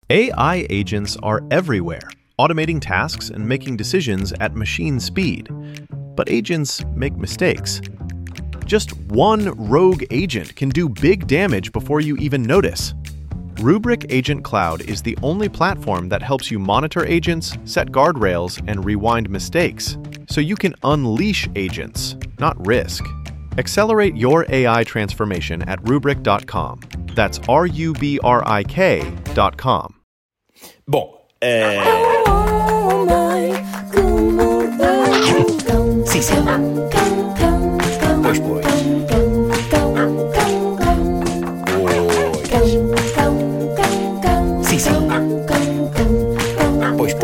AI agents are everywhere, automating tasks and making decisions at machine speed. But agents make mistakes. Just one rogue agent can do big damage before you even notice. Rubrik Agent Cloud is the only platform that helps you monitor agents, set guardrails, and rewind mistakes, so you can unleash agents, not risk. Accelerate your AI transformation at Rubrik.com. That's RUBRIK.com. Bom, sim, sim. Pois. Sim, sim. Pois.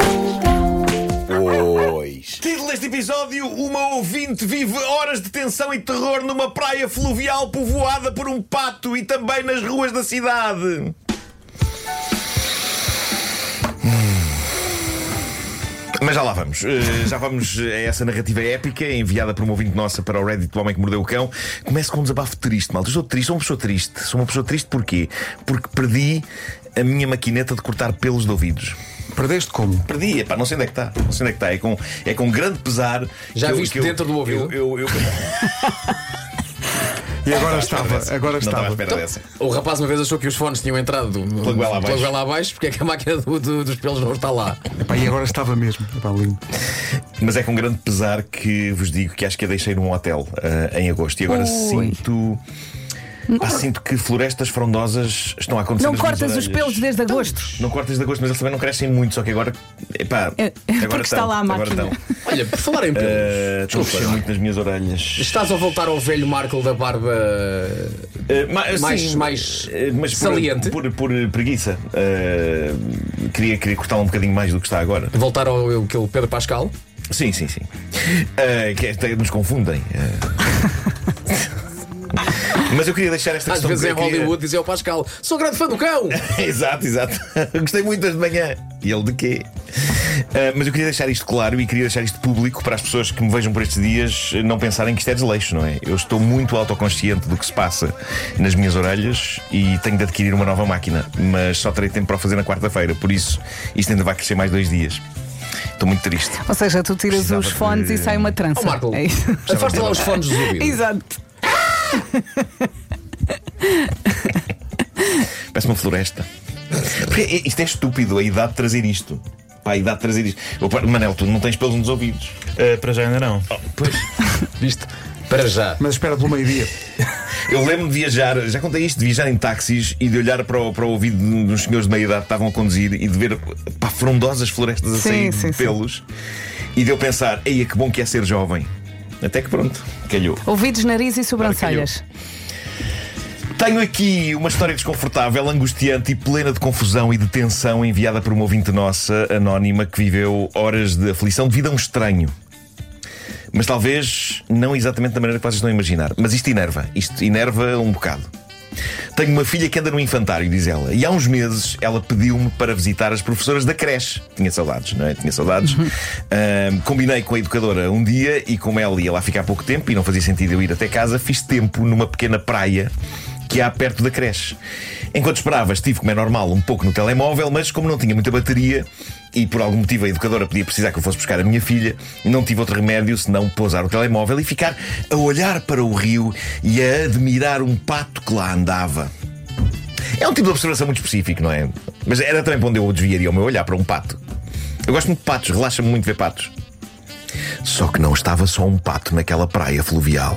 Título deste episódio: uma ouvinte vive horas de tensão e terror numa praia fluvial povoada por um pato e também nas ruas da cidade. Mas já lá vamos. Já vamos a essa narrativa épica enviada por uma ouvinte nossa para o Reddit do Homem que Mordeu o Cão. Começo com um desabafo triste, malta. Eu sou triste, sou uma pessoa triste. Sou uma pessoa triste porquê? Porque perdi a minha maquineta de cortar pelos de ouvidos. Perdeste como? Perdi, epá, não sei onde é que está. Não sei onde é que está. É com grande pesar. Já viste dentro do ouvido? E agora estava. Não estava à espera dessa. O rapaz uma vez achou que os fones tinham entrado pela goela abaixo, porque é que a máquina dos pelos não está lá. Epá, e agora estava mesmo. Epá, lindo. Mas é com grande pesar que vos digo que acho que a deixei num hotel em agosto. E agora sinto que florestas frondosas estão a acontecer. Não cortas os pelos desde agosto. Não cortas desde agosto, mas eles também não crescem muito. Só que agora, epá, agora está lá a máquina. Olha, por falar em pelos, estão a crescer muito nas minhas orelhas. Estás a voltar ao velho Marco da barba mais saliente? Por preguiça. Queria cortá-la um bocadinho mais do que está agora. Voltar ao Pedro Pascal? Sim. Que até nos confundem. Mas eu queria deixar esta questão. Às vezes em Hollywood dizia ao Pascal: sou grande fã do cão. Exato. Gostei muito das de manhã. E ele de quê? Mas eu queria deixar isto claro e queria deixar isto público para as pessoas que me vejam por estes dias não pensarem que isto é desleixo, não é? Eu estou muito autoconsciente do que se passa nas minhas orelhas e tenho de adquirir uma nova máquina, mas só terei tempo para o fazer na quarta-feira. Por isso, isto ainda vai crescer mais 2 dias. Estou muito triste. Ou seja, tu tiras os fones e sai uma trança. Marco, é isso. afasta lá os fones dos ouvidos. Exato. Parece uma floresta. Porque isto é estúpido, a idade de trazer isto. Pá, a idade de trazer isto. Manel, tu não tens pelos nos ouvidos? Para já ainda não. Pois. Viste? Para já. Mas espera pelo meio-dia. Eu lembro de viajar, já contei isto, de viajar em táxis e de olhar para o ouvido dos senhores de meia idade que estavam a conduzir e de ver frondosas florestas a sair de pelos. E de eu pensar: eia, que bom que é ser jovem. Até que pronto, calhou. Ouvidos, nariz e sobrancelhas. Tenho aqui uma história desconfortável, angustiante e plena de confusão e de tensão, enviada por uma ouvinte nossa, anónima, que viveu horas de aflição devido a um estranho. Mas talvez não exatamente da maneira que vocês estão a imaginar. Mas isto enerva um bocado. Tenho uma filha que anda no infantário, diz ela, e há uns meses ela pediu-me para visitar as professoras da creche. Tinha saudades, não é? Tinha saudades. Combinei com a educadora um dia e, como ela ia lá ficar pouco tempo e não fazia sentido eu ir até casa, fiz tempo numa pequena praia que há perto da creche. Enquanto esperava, estive, como é normal, um pouco no telemóvel, mas como não tinha muita bateria e por algum motivo a educadora podia precisar que eu fosse buscar a minha filha, não tive outro remédio senão pousar o telemóvel e ficar a olhar para o rio e a admirar um pato que lá andava. É um tipo de observação muito específico, não é? Mas era também para onde eu desviaria o meu olhar, para um pato. Eu gosto muito de patos, relaxa-me muito ver patos. Só que não estava só um pato naquela praia fluvial.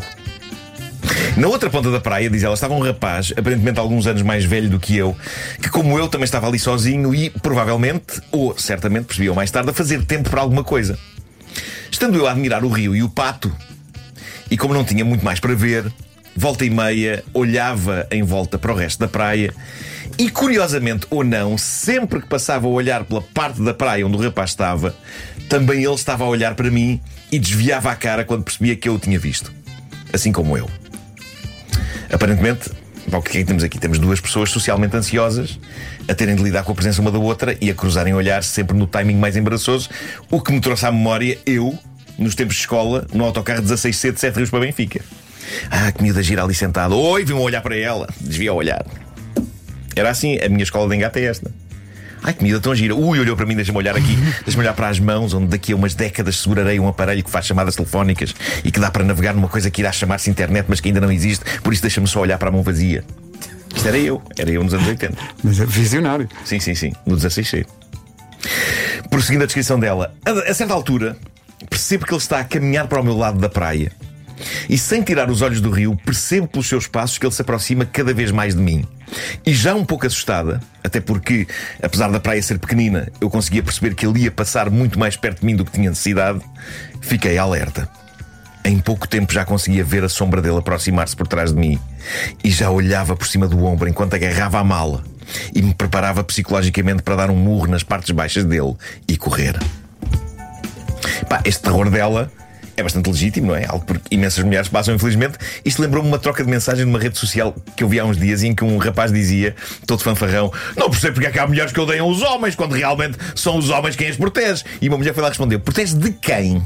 Na outra ponta da praia, diz ela, estava um rapaz, aparentemente alguns anos mais velho do que eu, que, como eu, também estava ali sozinho e, provavelmente, ou certamente, percebeu mais tarde, a fazer tempo para alguma coisa. Estando eu a admirar o rio e o pato, e como não tinha muito mais para ver, volta e meia, olhava em volta para o resto da praia e, curiosamente ou não, sempre que passava a olhar pela parte da praia onde o rapaz estava, também ele estava a olhar para mim e desviava a cara quando percebia que eu o tinha visto. Assim como eu. Aparentemente, o que é que temos aqui? Temos 2 pessoas socialmente ansiosas a terem de lidar com a presença uma da outra e a cruzarem olhares sempre no timing mais embaraçoso, o que me trouxe à memória eu, nos tempos de escola, no autocarro 16C de 7 Rios para Benfica. Que miúda gira ali sentada. Oi, vim olhar para ela. Desvia o olhar. Era assim, a minha escola de engate é esta. Ai, que miúda tão gira. Olhou para mim, deixa-me olhar aqui. Deixa-me olhar para as mãos, onde daqui a umas décadas segurarei um aparelho que faz chamadas telefónicas e que dá para navegar numa coisa que irá chamar-se internet, mas que ainda não existe. Por isso deixa-me só olhar para a mão vazia. Isto era eu nos anos 80. Mas é visionário. Sim, no 16C. Prosseguindo a descrição dela, a certa altura percebo que ele está a caminhar para o meu lado da praia. E sem tirar os olhos do rio, percebo pelos seus passos que ele se aproxima cada vez mais de mim. E já um pouco assustada, até porque, apesar da praia ser pequenina, eu conseguia perceber que ele ia passar muito mais perto de mim do que tinha necessidade, fiquei alerta. Em pouco tempo já conseguia ver a sombra dele aproximar-se por trás de mim. E já olhava por cima do ombro enquanto agarrava a mala e me preparava psicologicamente para dar um murro nas partes baixas dele e correr. Este terror dela é bastante legítimo, não é? Algo por que imensas mulheres passam, infelizmente. Isto lembrou-me uma troca de mensagens numa rede social que eu vi há uns dias, em que um rapaz dizia, todo fanfarrão: não percebo porque é que há mulheres que odeiam os homens, quando realmente são os homens quem as protege. E uma mulher foi lá responder: protege de quem?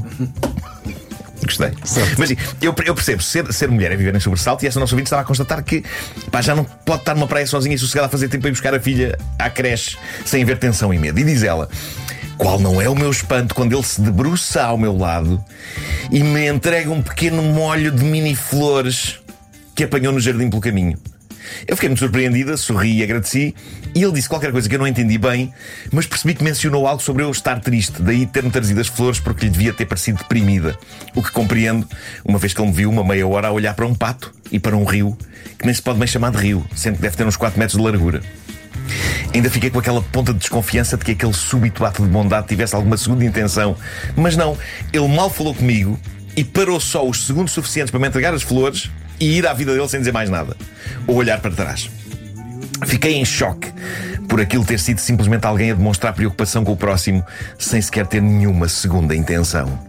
Gostei. Mas eu percebo, ser mulher é viver em sobressalto. E esta nossa ouvinte estava a constatar que já não pode estar numa praia sozinha e sossegada a fazer tempo para ir buscar a filha à creche sem haver tensão e medo. E diz ela: qual não é o meu espanto quando ele se debruça ao meu lado e me entrega um pequeno molho de mini-flores que apanhou no jardim pelo caminho. Eu fiquei muito surpreendida, sorri e agradeci. E ele disse qualquer coisa que eu não entendi bem, mas percebi que mencionou algo sobre eu estar triste. Daí ter-me trazido as flores, porque lhe devia ter parecido deprimida. O que compreendo, uma vez que ele me viu uma meia hora a olhar para um pato e para um rio, que nem se pode bem chamar de rio, sendo que deve ter uns 4 metros de largura. Ainda fiquei com aquela ponta de desconfiança de que aquele súbito ato de bondade tivesse alguma segunda intenção. Mas não, ele mal falou comigo e parou só os segundos suficientes para me entregar as flores e ir à vida dele sem dizer mais nada, ou olhar para trás. Fiquei em choque por aquilo ter sido simplesmente alguém a demonstrar preocupação com o próximo sem sequer ter nenhuma segunda intenção.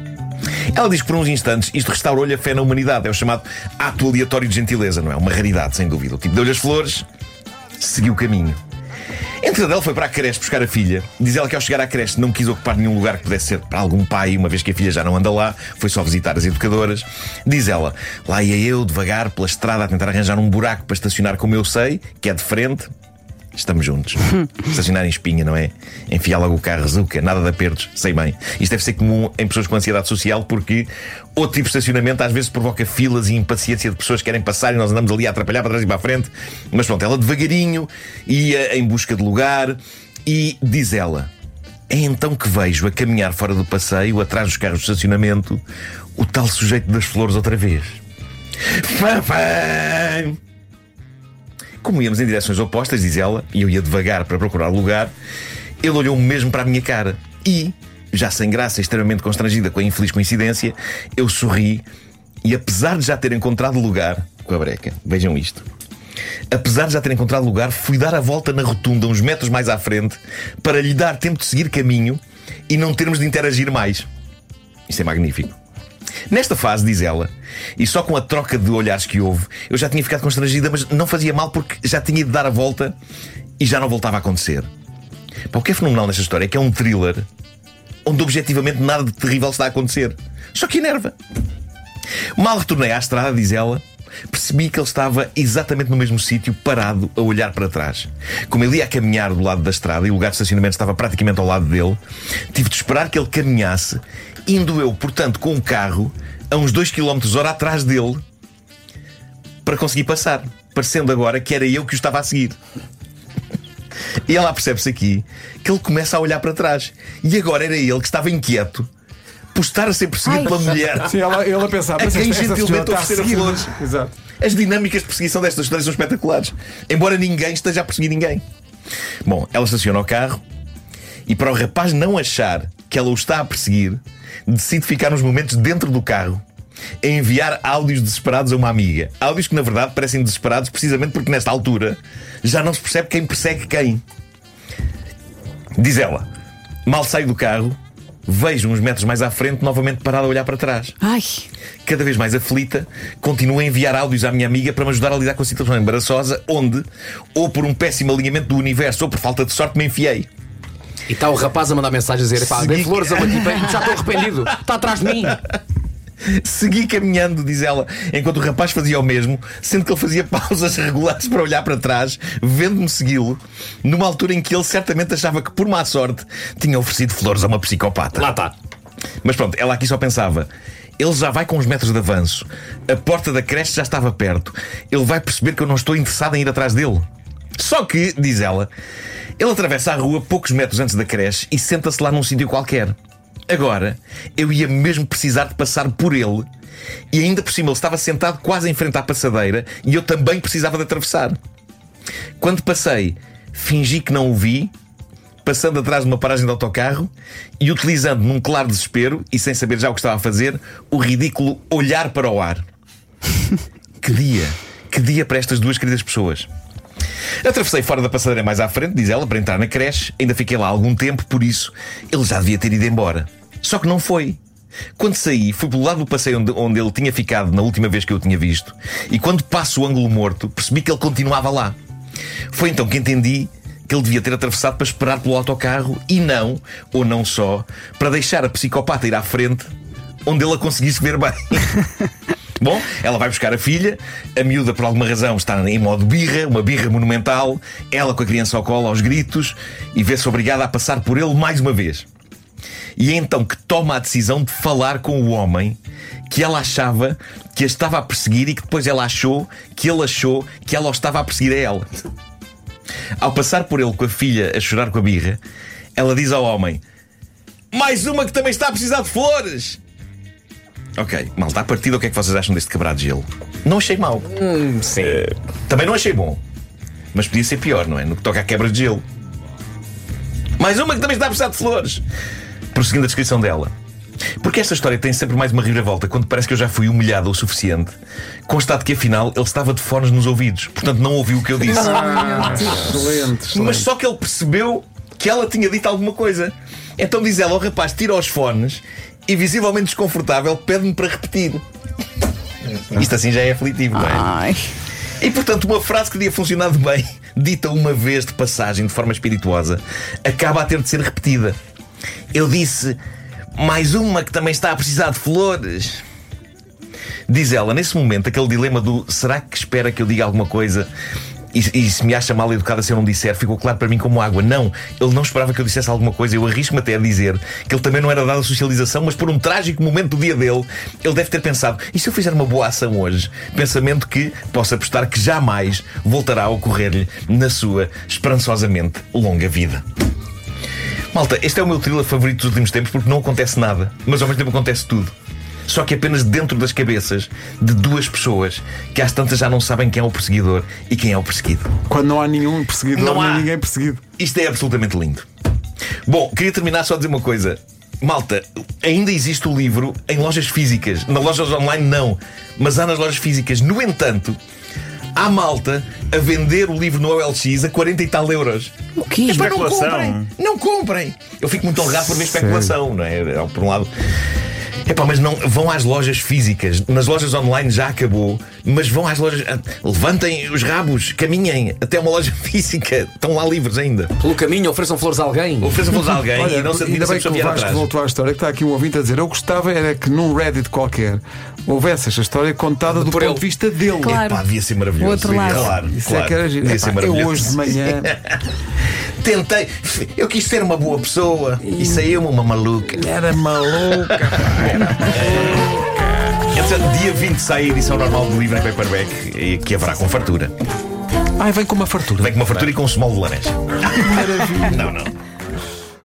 Ela diz que por uns instantes isto restaurou-lhe a fé na humanidade. É o chamado ato aleatório de gentileza, não é? Uma raridade, sem dúvida. O tipo deu-lhe as flores, seguiu o caminho. Entretanto, ela foi para a creche buscar a filha. Diz ela que ao chegar à creche não quis ocupar nenhum lugar que pudesse ser para algum pai, uma vez que a filha já não anda lá, foi só visitar as educadoras. Diz ela: lá ia eu, devagar, pela estrada, a tentar arranjar um buraco para estacionar como eu sei, que é de frente. Estamos juntos. Estacionar em espinha, não é? Enfiar logo o carro, zuca, nada de apertos, sei bem. Isto deve ser comum em pessoas com ansiedade social, porque outro tipo de estacionamento às vezes provoca filas e impaciência de pessoas que querem passar e nós andamos ali a atrapalhar para trás e para a frente. Mas pronto, ela devagarinho ia em busca de lugar e diz ela: é então que vejo a caminhar fora do passeio, atrás dos carros de estacionamento, o tal sujeito das flores outra vez. Fafã! Como íamos em direções opostas, diz ela, e eu ia devagar para procurar lugar, ele olhou mesmo para a minha cara e, já sem graça, extremamente constrangida com a infeliz coincidência, eu sorri e, apesar de já ter encontrado lugar, com a breca, vejam isto, apesar de já ter encontrado lugar, fui dar a volta na rotunda uns metros mais à frente para lhe dar tempo de seguir caminho e não termos de interagir mais. Isto é magnífico. Nesta fase, diz ela, e só com a troca de olhares que houve, eu já tinha ficado constrangida, mas não fazia mal porque já tinha ido dar a volta e já não voltava a acontecer. O que é fenomenal nesta história é que é um thriller onde objetivamente nada de terrível está a acontecer, só que enerva. Mal retornei à estrada, diz ela, percebi que ele estava exatamente no mesmo sítio, parado, a olhar para trás. Como ele ia a caminhar do lado da estrada e o lugar de estacionamento estava praticamente ao lado dele, tive de esperar que ele caminhasse, indo eu, portanto, com o carro a uns 2 km/h atrás dele para conseguir passar, parecendo agora que era eu que o estava a seguir. E ela percebe-se aqui que ele começa a olhar para trás e agora era ele que estava inquieto por estar a ser perseguido pela mulher. Sim, ela pensava, a quem gentilmente oferecer flores. Exato. As dinâmicas de perseguição destas histórias são espetaculares, embora ninguém esteja a perseguir ninguém. Bom, ela estaciona o carro e, para o rapaz não achar que ela o está a perseguir, decide ficar uns momentos dentro do carro a enviar áudios desesperados a uma amiga. Áudios que na verdade parecem desesperados precisamente porque nesta altura já não se percebe quem persegue quem. Diz ela: mal saio do carro, vejo uns metros mais à frente novamente parado a olhar para trás. Ai. Cada vez mais aflita, continuo a enviar áudios à minha amiga para me ajudar a lidar com a situação embaraçosa onde, ou por um péssimo alinhamento do universo ou por falta de sorte, me enfiei. E está o rapaz a mandar mensagem a dizer: pá, dei flores a uma tipa, já estou arrependido, está atrás de mim. Segui caminhando, diz ela, enquanto o rapaz fazia o mesmo, sendo que ele fazia pausas regulares para olhar para trás, vendo-me segui-lo, numa altura em que ele certamente achava que, por má sorte, tinha oferecido flores a uma psicopata. Lá está. Mas pronto, ela aqui só pensava: ele já vai com uns metros de avanço, a porta da creche já estava perto, ele vai perceber que eu não estou interessado em ir atrás dele. Só que, diz ela, ele atravessa a rua poucos metros antes da creche e senta-se lá num sítio qualquer. Agora, eu ia mesmo precisar de passar por ele, e ainda por cima ele estava sentado quase em frente à passadeira e eu também precisava de atravessar. Quando passei, fingi que não o vi, passando atrás de uma paragem de autocarro e utilizando, num claro desespero e sem saber já o que estava a fazer, o ridículo olhar para o ar. Que dia para estas duas queridas pessoas. Atravessei fora da passadeira mais à frente, diz ela, para entrar na creche. Ainda fiquei lá algum tempo, por isso ele já devia ter ido embora. Só que não foi. Quando saí, fui pelo lado do passeio onde ele tinha ficado na última vez que eu o tinha visto, e quando passo o ângulo morto, percebi que ele continuava lá. Foi então que entendi que ele devia ter atravessado para esperar pelo autocarro e não, ou não só, para deixar a psicopata ir à frente, onde ele a conseguisse ver bem. Bom, ela vai buscar a filha, a miúda por alguma razão está em modo birra, uma birra monumental, ela com a criança ao colo aos gritos, e vê-se obrigada a passar por ele mais uma vez. E é então que toma a decisão de falar com o homem que ela achava que a estava a perseguir e que depois ela achou que ele achou que ela o estava a perseguir a ela. Ao passar por ele com a filha a chorar com a birra, ela diz ao homem: mais uma que também está a precisar de flores! Ok, malta, à partida, o que é que vocês acham deste quebrado de gelo? Não achei mau. Sim. Também não achei bom. Mas podia ser pior, não é? No que toca à quebra de gelo. Mais uma que também está a precisar de flores! Prosseguindo a descrição dela. Porque esta história tem sempre mais uma reviravolta quando parece que eu já fui humilhado o suficiente. Constato que afinal ele estava de fones nos ouvidos, portanto não ouviu o que eu disse. Excelente. Mas só que ele percebeu que ela tinha dito alguma coisa. Então diz ela ao rapaz: tira os fones e, visivelmente desconfortável, pede-me para repetir. Isto assim já é aflitivo, não é? Ai. E portanto uma frase que teria funcionado bem, dita uma vez de passagem de forma espirituosa, acaba a ter de ser repetida. Eu disse: mais uma que também está a precisar de flores. Diz ela, nesse momento, aquele dilema do será que espera que eu diga alguma coisa e se me acha mal educada se eu não disser, ficou claro para mim como água. Não, ele não esperava que eu dissesse alguma coisa. Eu arrisco-me até a dizer que ele também não era dado a socialização, mas por um trágico momento do dia dele, ele deve ter pensado: e se eu fizer uma boa ação hoje? Pensamento que posso apostar que jamais voltará a ocorrer-lhe na sua esperançosamente longa vida. Malta, este é o meu thriller favorito dos últimos tempos porque não acontece nada, mas ao mesmo tempo acontece tudo. Só que apenas dentro das cabeças de duas pessoas que às tantas já não sabem quem é o perseguidor e quem é o perseguido. Quando não há nenhum perseguidor, Não há. nem ninguém perseguido. Isto é absolutamente lindo. Bom, queria terminar só a dizer uma coisa. Malta, ainda existe o livro em lojas físicas. Nas lojas online não, mas há nas lojas físicas. No entanto, há malta a vender o livro no OLX a 40 e tal euros. O quê? Epá, não Especulação. comprem! Não comprem! Eu fico muito honrado por ver especulação, não é? Por um lado. Epá, mas não vão às lojas físicas. Nas lojas online já acabou, mas vão às lojas. Levantem os rabos, caminhem até uma loja física. Estão lá livres ainda. Pelo caminho, ofereçam flores a alguém. Ofereçam-vos a alguém Olha, e não se admira ainda bem se a que pessoa o vier Vasco atrás. voltou à história, que está aqui um ouvinte a dizer: eu gostava era que num Reddit qualquer houvesse esta história contada do Por ponto ele. de vista dele. Claro. Epá, devia ser maravilhoso. O outro lado. Claro, Isso claro. é que era giro. Devia ser Epá, eu maravilhoso. hoje de manhã Tentei, eu quis ser uma boa pessoa e saiu-me uma maluca. era maluca. Entretanto, dia 20 sai a edição normal do livro em paperback, que haverá com fartura. Ai, vem com uma fartura. Vem com uma fartura e com um small de laranja. Maravilha. Não, não.